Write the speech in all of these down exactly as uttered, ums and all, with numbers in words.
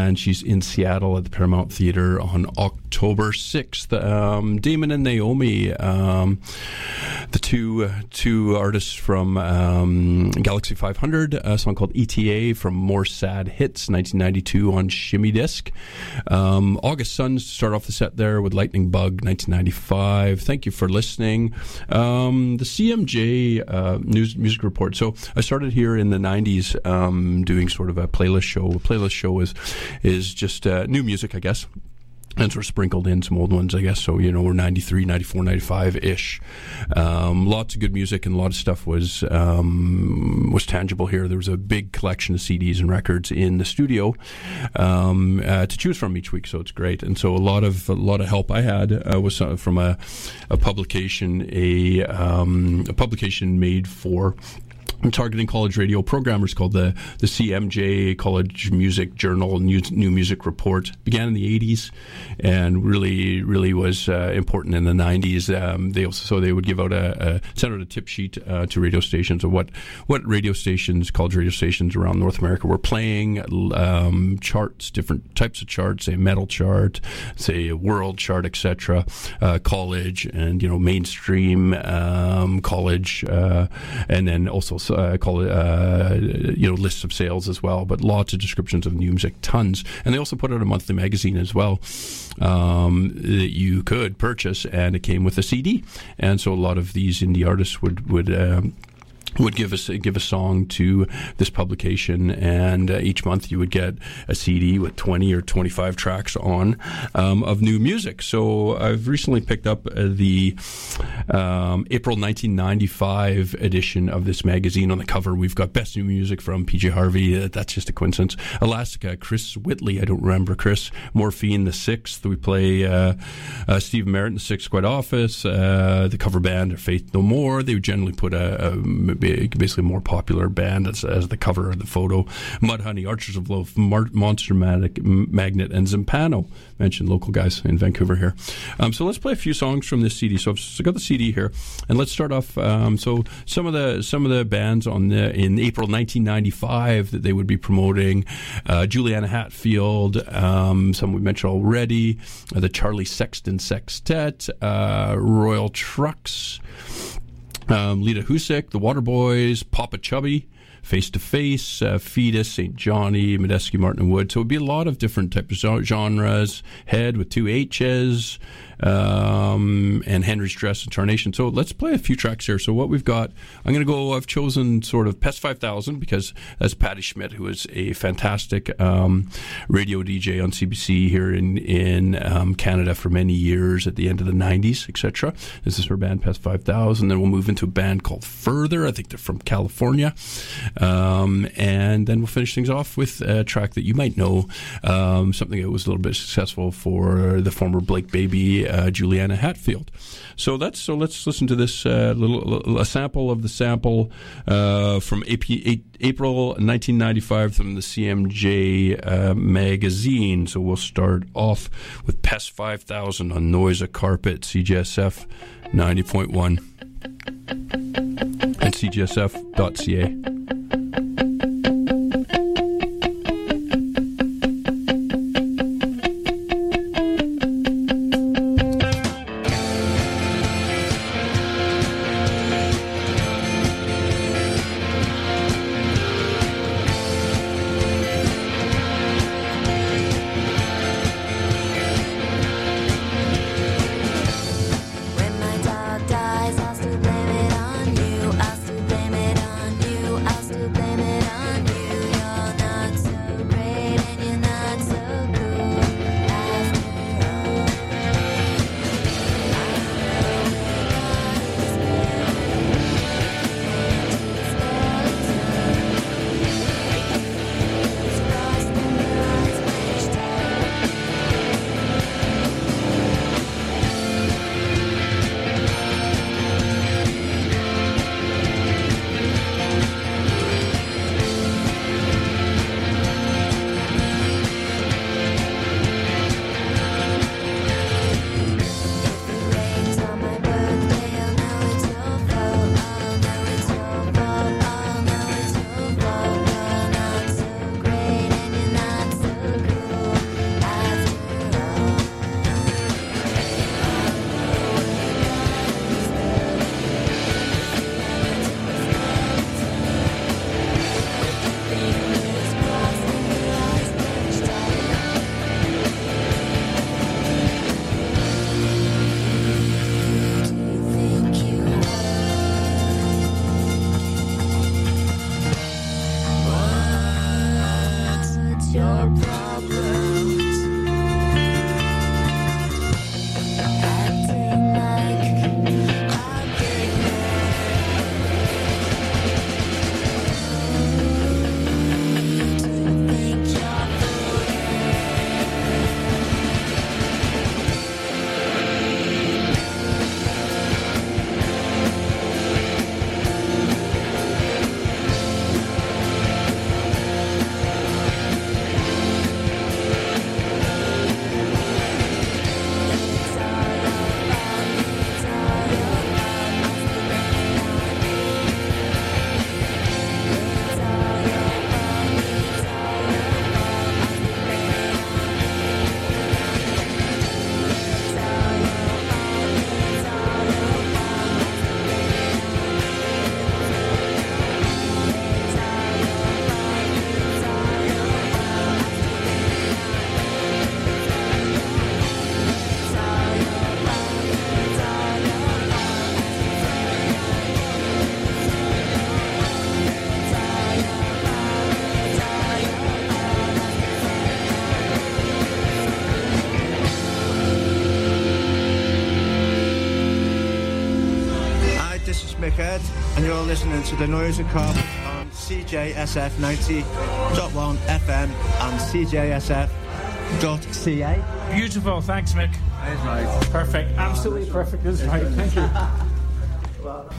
and she's in Seattle at the Paramount Theater on October sixth. Um, Damon and Naomi, um, the two uh, two artists from um, Galaxy five hundred, a song called E T A from More Sad Hits, nineteen ninety-two on Shimmy Disc. Um, August Suns to start off the set there with Lightning Bug, nineteen ninety-five. Thank you for listening. Um, the C M J uh, News Music Report. So I started here in the nineties um, doing sort of a playlist show. A playlist show is, is just uh, new music, I guess. And sort of sprinkled in some old ones, I guess. So, you know, we're ninety-three, ninety-four, ninety-five-ish. Um, lots of good music, and a lot of stuff was um, was tangible here. There was a big collection of C Ds and records in the studio um, uh, to choose from each week, so it's great. And so a lot of a lot of help I had uh, was from a, a publication, a, um, a publication made for I'm targeting college radio programmers called the, the C M J College Music Journal New, New Music Report. Began in the eighties and really, really was uh, important in the nineties. Um, they also, so they would give out a, a send out a tip sheet uh, to radio stations of what, what radio stations, college radio stations around North America were playing, um, charts, different types of charts, say a metal chart, say a world chart, et cetera, uh, college and, you know, mainstream um, college, uh, and then also Uh, call it, uh, you know, lists of sales as well, but lots of descriptions of new music, tons. And they also put out a monthly magazine as well um, that you could purchase, and it came with a C D. And so a lot of these indie artists would would um, would give us give a song to this publication, and uh, each month you would get a C D with twenty or twenty-five tracks on um, of new music. So I've recently picked up uh, the um, April nineteen ninety-five edition of this magazine. On the cover, we've got Best New Music from P J Harvey. Uh, that's just a coincidence. Elastica, Chris Whitley. I don't remember Chris. Morphine, The Sixth. We play uh, uh, Steve Merritt, The Sixth Squad Office. Uh, the cover band are Faith No More. They would generally put a, a basically more popular band as, as the cover of the photo. Mudhoney, Archers of Loaf, Mar- Monster Mag- Magnet, and Zampano. Mentioned local guys in Vancouver here. Um, so let's play a few songs from this C D. So I've got the C D here, and let's start off. Um, so some of the some of the bands on the in April nineteen ninety-five that they would be promoting: uh, Juliana Hatfield, um, some we mentioned already, uh, the Charlie Sexton Sextet, uh, Royal Trucks. Um, Lita Husek, The Waterboys, Papa Chubby, Face to Face, uh, Fetus, Saint Johnny, Medeski, Martin and Wood. So it would be a lot of different types of genres. Head with two H's, um, and Henry's Dress and Tarnation. So let's play a few tracks here. So what we've got, I'm going to go, I've chosen sort of Pest five thousand because that's Patty Schmidt, who is a fantastic um, radio D J on C B C here in, in um, Canada for many years at the end of the nineties, et cetera. This is her band, Pest five thousand. Then we'll move into a band called Further. I think they're from California. Um, and then we'll finish things off with a track that you might know, um, something that was a little bit successful for the former Blake Baby, uh, Juliana Hatfield. So that's so let's listen to this uh, little a sample of the sample uh, from A P, April nineteen ninety-five from the C M J uh, magazine. So we'll start off with Pest five thousand on Noise a Carpet, C J S F ninety point one and C G S F dot C A. When my dog dies, I'll still blame it on you. I'll still blame it on you. I'll still Ed, and you're listening to The Noise of Carpet on C J S F ninety point one F M and C J S F dot C A. Beautiful, thanks, Mick. That's right. Perfect, absolutely perfect. That's right, thank you. Well.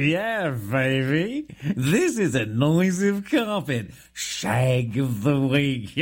yeah, baby. This is a Noise of Carpet Shag of the Week.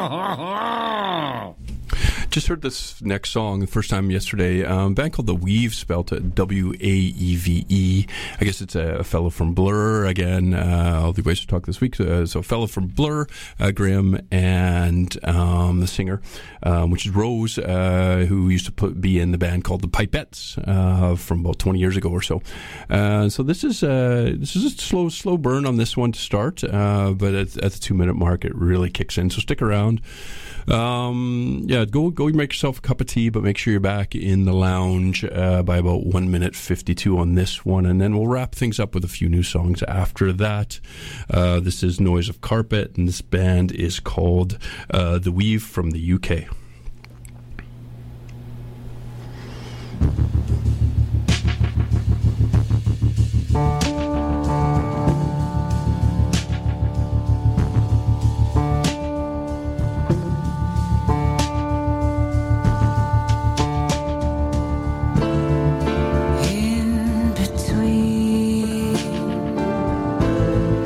Just heard this next song the first time yesterday. Um, a band called The Weave, spelled W A E V E. I guess it's a, a fellow from Blur. Again, uh, all the ways to talk this week. Uh, so, a fellow from Blur, uh, Graham, and um, the singer, um, which is Rose, uh, who used to put, be in the band called The Pipettes uh, from about twenty years ago or so. Uh, so this is uh, this is a slow slow burn on this one to start, uh, but at, at the two minute mark, it really kicks in. So stick around. Um, yeah, go go make yourself a cup of tea, but make sure you're back in the lounge uh, by about one minute fifty-two on this one, and then we'll wrap things up with a few new songs after that. Uh, this is Noise of Carpet, and this band is called uh, The Weave from the U K.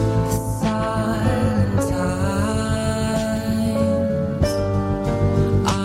I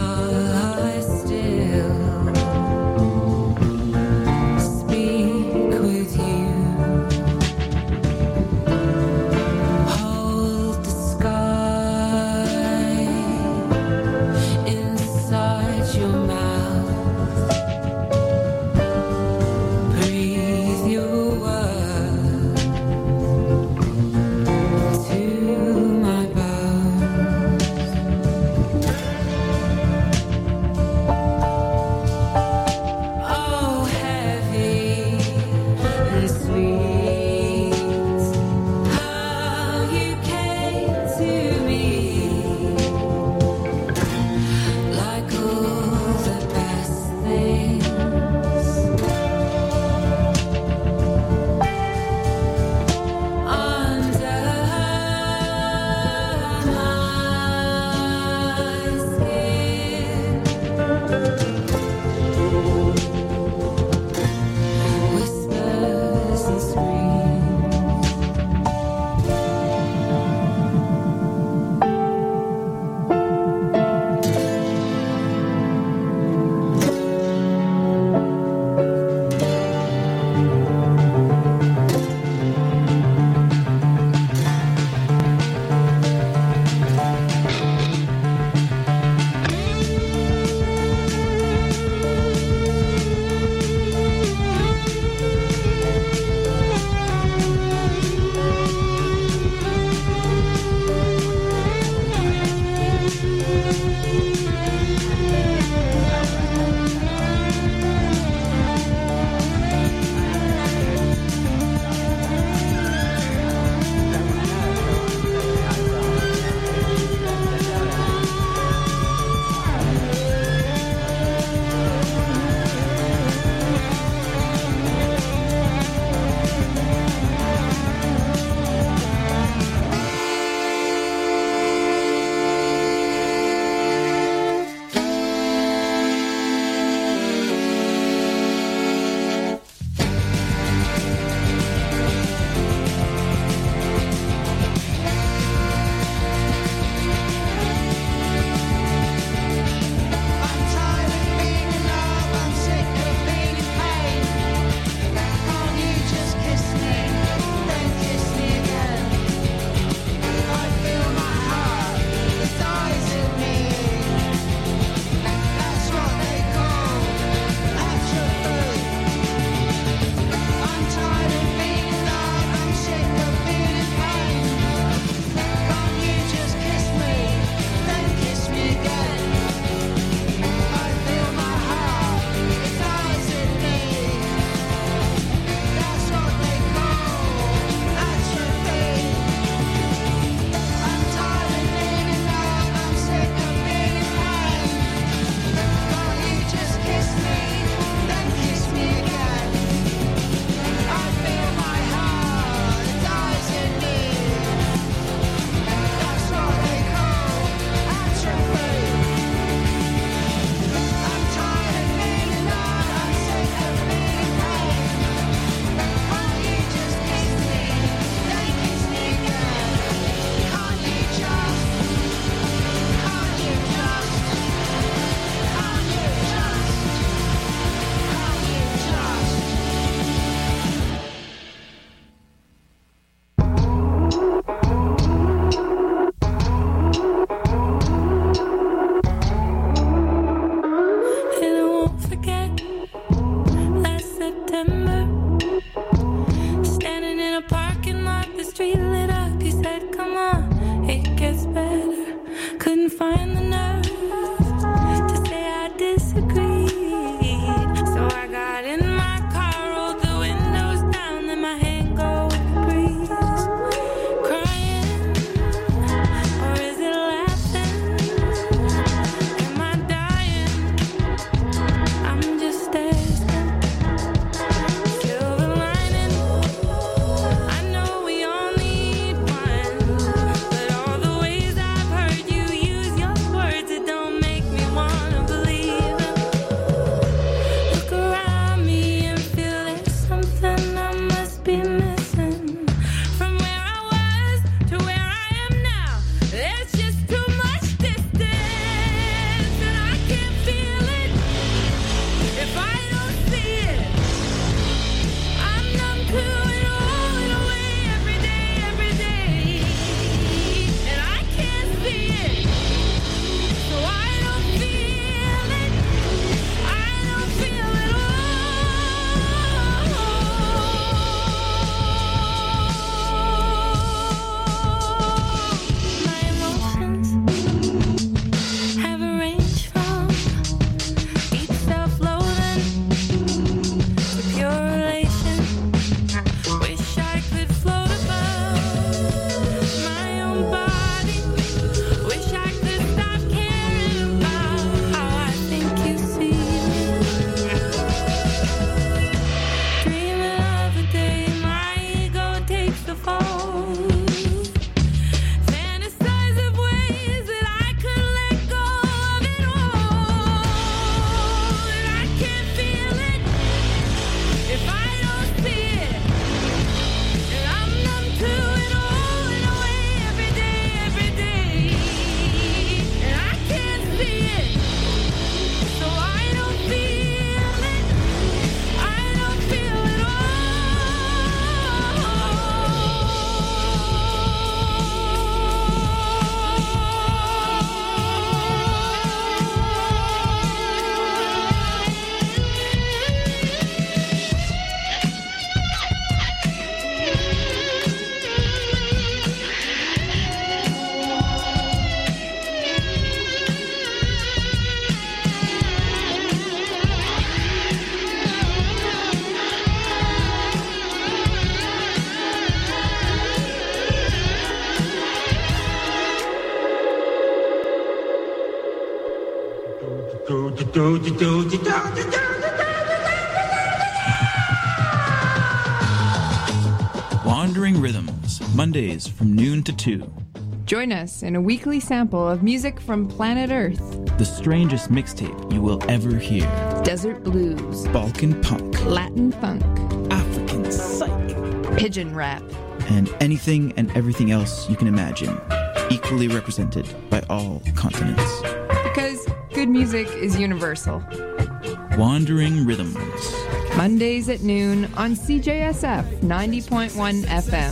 Wandering Rhythms, Mondays from noon to two. Join us in a weekly sample of music from planet Earth. The strangest mixtape you will ever hear. Desert blues, Balkan punk, Latin funk, African psych, pigeon rap, and anything and everything else you can imagine, equally represented by all continents. Because good music is universal. Wandering Rhythms. Mondays at noon on C J S F ninety point one F M.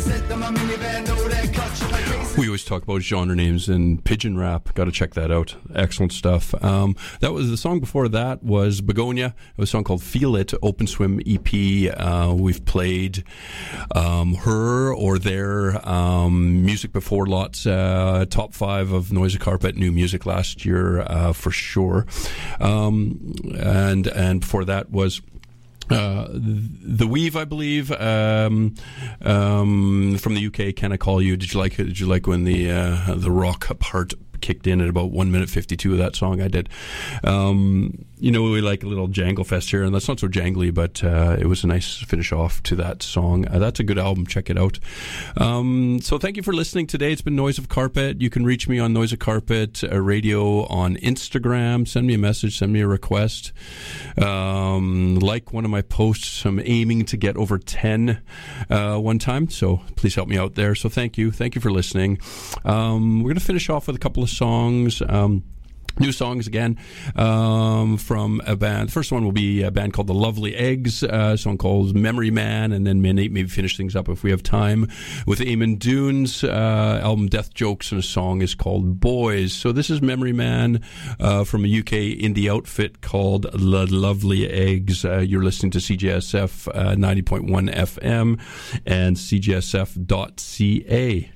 We always talk about genre names and pigeon rap. Got to check that out. Excellent stuff. Um, that was the song before that was Begonia. It was a song called Feel It, Open Swim E P. Uh, we've played um, her or their um, music before, lots. Uh, top five of Noise of Carpet new music last year uh, for sure. Um, and and before that was Uh, the Weave, I believe, um, um, from the U K. Can I Call You? Did you like it? Did you like when the uh, the rock part kicked in at about one minute fifty-two of that song? I did. Um, you know, we like a little jangle fest here, and that's not so jangly, but uh, it was a nice finish off to that song. Uh, that's a good album. Check it out. Um, so thank you for listening today. It's been Noise of Carpet. You can reach me on Noise of Carpet uh, Radio on Instagram. Send me a message. Send me a request. Um, like one of my posts. I'm aiming to get over ten uh, one time, so please help me out there. So thank you. Thank you for listening. Um, we're going to finish off with a couple of songs. Um, New songs again um, from a band. The first one will be a band called The Lovely Eggs, uh, a song called Memory Man, and then maybe, maybe finish things up if we have time with Eamon Dune's uh, album Death Jokes, and a song is called Boys. So this is Memory Man uh, from a U K indie outfit called The Lovely Eggs. Uh, you're listening to C J S F uh, ninety point one F M and C J S F dot C A.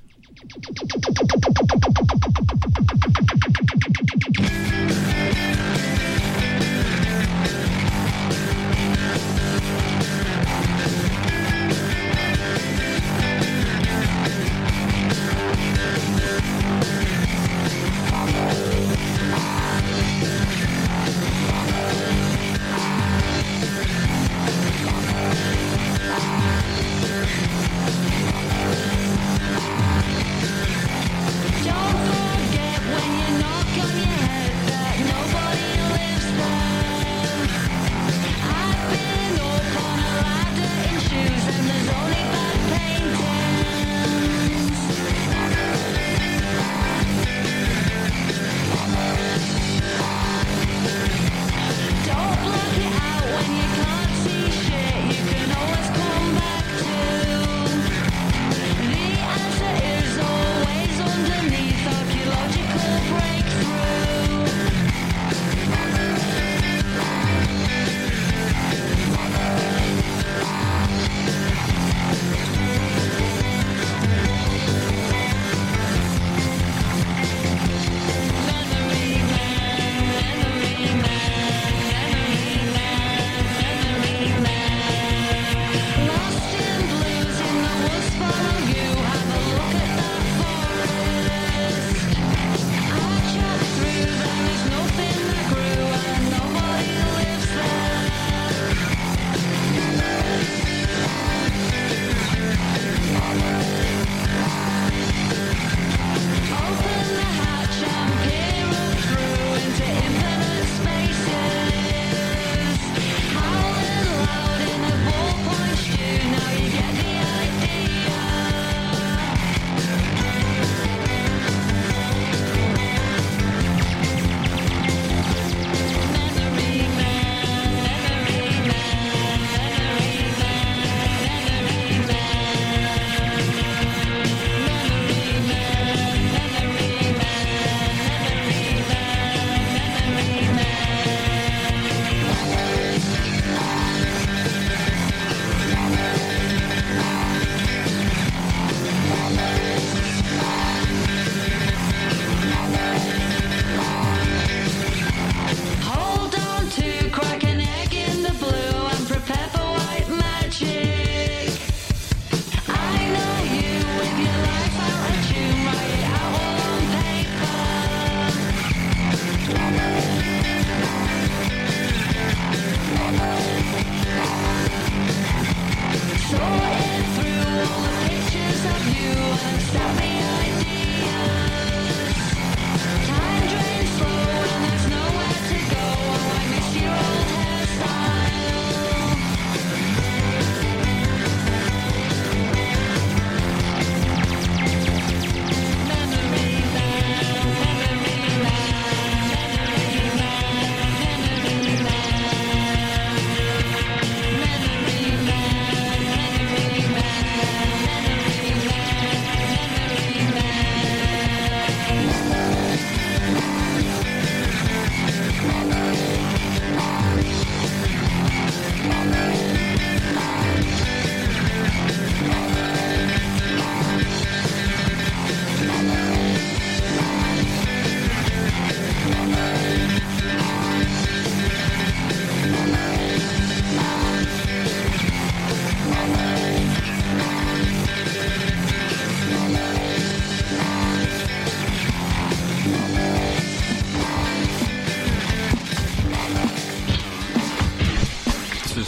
Just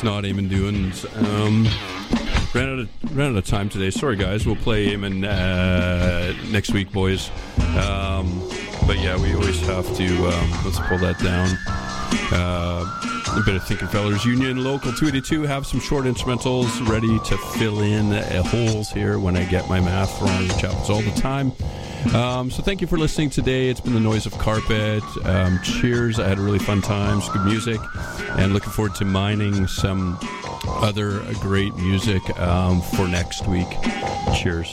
not Eamon Doons. Um, ran out of ran out of time today. Sorry, guys. We'll play Eamon uh, next week, boys. Um, but yeah, we always have to. Um, let's pull that down. Uh, a bit of Thinking Fellers Union, Local two eighty-two. Have some short instrumentals ready to fill in uh, holes here when I get my math wrong, which happens all the time. Um, so thank you for listening today. It's been the Noise of Carpet. Um, cheers. I had a really fun time. It's good music. And looking forward to mining some other great music um, for next week. Cheers.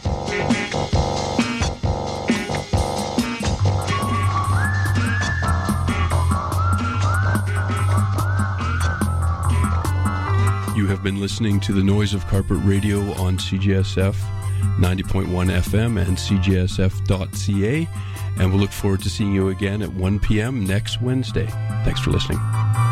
You have been listening to the Noise of Carpet Radio on C J S F ninety point one F M and C J S F dot C A, and we'll look forward to seeing you again at one p.m. next Wednesday. Thanks for listening.